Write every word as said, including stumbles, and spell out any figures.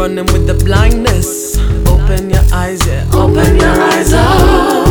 running with the blindness. Open your eyes, yeah, open your eyes up.